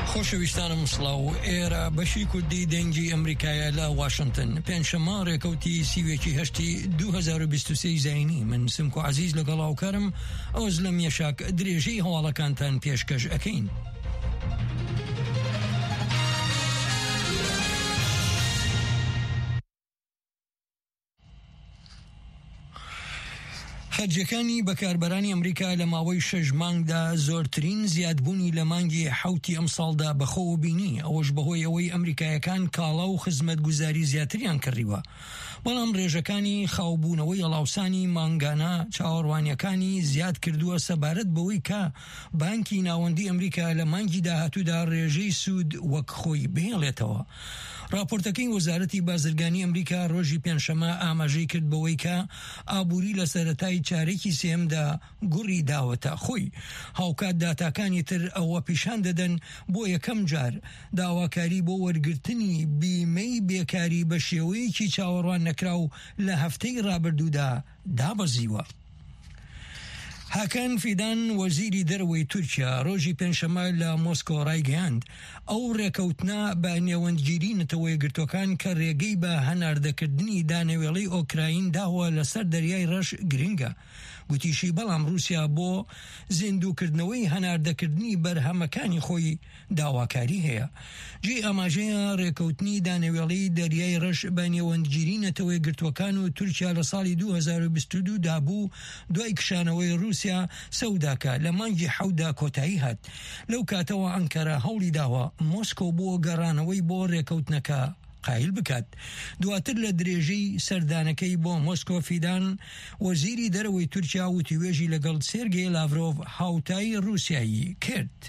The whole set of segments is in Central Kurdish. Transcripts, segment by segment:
خۆشەویستانم سڵاو ئێرە بەشی کوردی دەنگی ئەمریکایە لە واشنگتن پێنجشەممە ڕێکەوتی سیوێکی هەشتی 2023 زاینی من سمکو عزیز لەگەڵ هاوکارم ئەوز لە مێشاک درێژەی هەواڵەکانتان پێشکەش ئەکەین. خەرجەکانی بەکاربەرانی ئەمریکا لە ماوەی 6 مانگدا زۆرترین زیادبوونی لە مانگی حوتی ئەم ساڵدا بەخۆوە بینی ئەوەش بەهۆی ئەوەی ئەمریکایەکان کاڵا و خزمەتگوزاری زیاتریان کردیوە. بەڵام ڕێژەکانی خاوبوونەوەی هەڵاوسانی مانگانە چاوەڕوانیەکانی زیاد کردووە سەبارەت بەوەی کە بانکی ناوەندی ئەمریکا لە مانگی داهاتوودا ڕێژەی سوود وەک خۆی بهێڵێتەوە. راپۆرتەکەی وەزارەتی بازرگانی ئەمریکا ڕۆژی پێنجشەممە ئاماژەی کرد بەوەی کە ئابووری لە سەرەتای چارێکی سێمدا گوڕی داوەتە خۆی. هاوکات داتاکانی تر ئەوە پیشان دەدەن بۆ یەکەم جار داواکاری بۆ وەرگرتنی بیمەی بێکاری بە شێوەیەکی چاوەڕوان نەکراو لە هەفتەی ڕابردوودا دابەزیوە. هاکان فیدان وەزیری دەرەوەی تورکیا ڕۆژی پێنجشەممە لە مۆسکۆ ڕایگەیاند ئەو ڕێکەوتنا بە نێوەندگیری نەتەوەی گرتوەکان کە ڕێگەی بە هەناردەکردنی دانەوێڵەی ئۆکراین داوە لەسەر دەریای ڕەش گرنگە. گوتیشی بەڵام رووسیا بۆ زیندووکردنەوەی هەناردەکردنی بەرهەمەکانی خۆی داواکاری هەیە. جێ ئاماژەیە ڕێکەوتنی دانەوێڵەی دەریای ڕەش بە نێوەندگیری نەتەوەی گرتوەکان و تورکیا لە ساڵی 2022 دابوو دوای کشانەوەی رووسیا سەوداکە لە مانگی حەوتدا کۆتایی هات. لەو کاتەوە ئەنکەرە هەوڵی داوە مۆسکۆ بۆ گەڕانەوەی بۆ ڕێکەوتنەکە قایل بکات. دواتر لە درێژەی سەردانەکەی بۆ مۆسکۆ فیدان وەزیری دەرەوەی تورکیا وتیوێژی لەگەڵ سێرگێی لاڤرۆڤ هاوتایی رووسیایی کرد.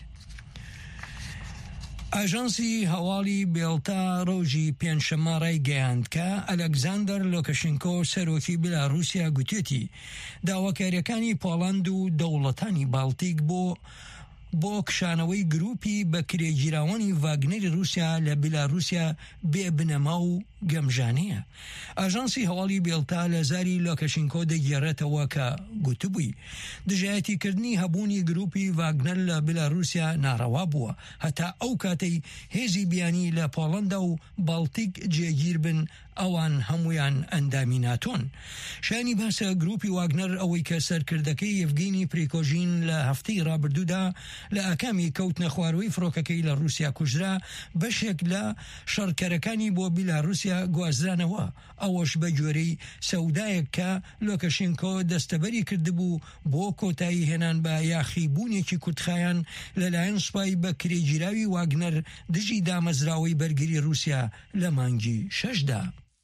ئاژانسی هەواڵی بێڵتا ڕۆژی پێنجشەممە ڕایگەیاند کە ئەلەگزاندەر لۆکەشنکۆ سەرۆکی بێلارووسیا گوتێتی داواکاریەکانی پۆڵەند و دەوڵەتانی باڵتیک بۆ کشانەوەی گروپی بە کرێگیراوانی ڤاگنەری رووسیا لە بێلارووسیا بێبنەما و گەمژانەیە. ئاژانسی هەواڵی بێڵتا لە زاری لۆکەشنکۆ دەگێڕێتەوە کە گوتبووی دژایەتیکردنی هەبوونی گروپی ڤاگنەر لە بێلارووسیا ناڕەوا بووە هەتا ئەو کاتەی هێزی بیانی لە پۆڵەندا و باڵتیک جێگیر بن ئەوان هەمویان ئەندامی ناتۆن. شانی باسە گروپی واگنەر ئەوەی کە سەرکردەکەی یڤگینی پریکۆژین لە هەفتەی ڕابردوودا لە ئاکامی کەوتنە خواروی فڕۆکەکەی لە رووسیا کوژرا بەشێک لە شەڕکەرەکانی بۆ بیلارووسیا گوازرانەوە. ئەوەش بە گوێرەی سەودایەک کە لۆکەشنکۆ دەستەبەری کردبوو بۆ کۆتایی هێنان بە یاخیبوونێکی کورتخایان لەلایەن سوپای بە کرێگیراوی واگنەر دژی دامەزراوەی بەرگری رووسیا لە مانگی 6دا.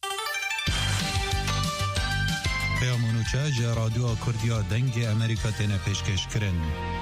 پێمونوچە جە رادیۆ کوردیا دەنگی ئەمریکا تێنە پێشکەشکردن.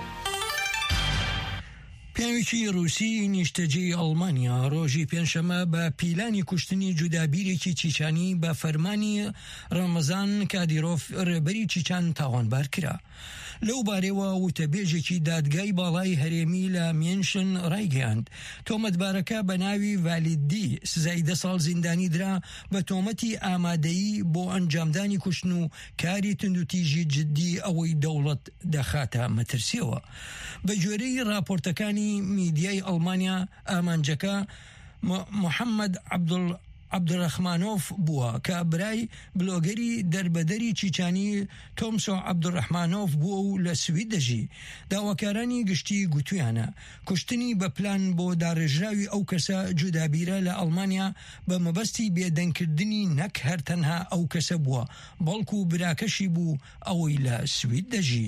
پیاوێکی رووسی نیشتەجێی ئەڵمانیا ڕۆژی پێنجشەممە بە پیلانی کوشتنی جودابیرێکی چیچانی بە فەرمانی ڕەمەزان کادیرۆف ڕێبەری چیچان تاوانبار کرا. لەو بارەوە وتەبێژێکی دادگای باڵای هەرێمی لە مێنشن ڕایگەیاند تۆمەتبارەکە بە ناوی ڤالیدی سزای 10 ساڵ زیندانی درا بە تۆمەتی ئامادەیی بۆ ئەنجامدانی کوشتن و کاری تندوتیژی جددی ئەوەی دەوڵەت دەخاتە مەترسیەوە. بە گوێرەی راپۆرتەکانی میدیای ئەڵمانیا ئامانجەکە محەممەد عەبدوڕەحمانۆف بووە کە برای بلۆگەری دەربەدەری چیچانی تۆمسۆ عەبدوڕەحمانۆف بووە و لە سوید دەژی. داواکارانی گشتی گوتویانە کوشتنی بە پلان بۆ داڕێژراوی ئەو کەسە جودابیرە لە ئەڵمانیا بە مەبەستی بێدەنگکردنی نەک هەر تەنها ئەو کەسە بووە بەڵکو براکەشی بوو ئەوەی لە سوید دەژی.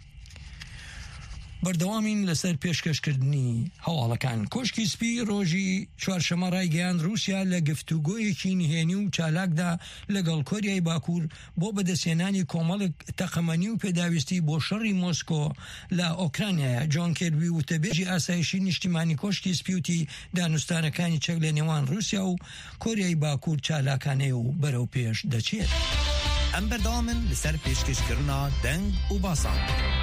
بەردەوامین لەسەر پێشکەشکردنی هەواڵەکان. کۆشکی سپی ڕۆژی چوارشەممە ڕایگەیاند رووسیا لە گفتوگۆیەکی نهێنی و چالاکدا لەگەڵ کۆریای باکوور بۆ بەدەستێنانی کۆمەڵک تەقەمەنی و پێداویستی بۆ شەڕی مۆسکۆ لە ئۆکرانیایە. جۆن کێربی وتەبێژی ئاسایشی نیشتیمانی کۆشکی سپیوتی دانوستانەکانی چەک لە نێوان رووسیا و کۆریای باکوور چالاکانەیە و بەرەو پێش دەچێت. ئەم بەردەوامن لەسەر پێشکەشکردنا دەنگ و باسان.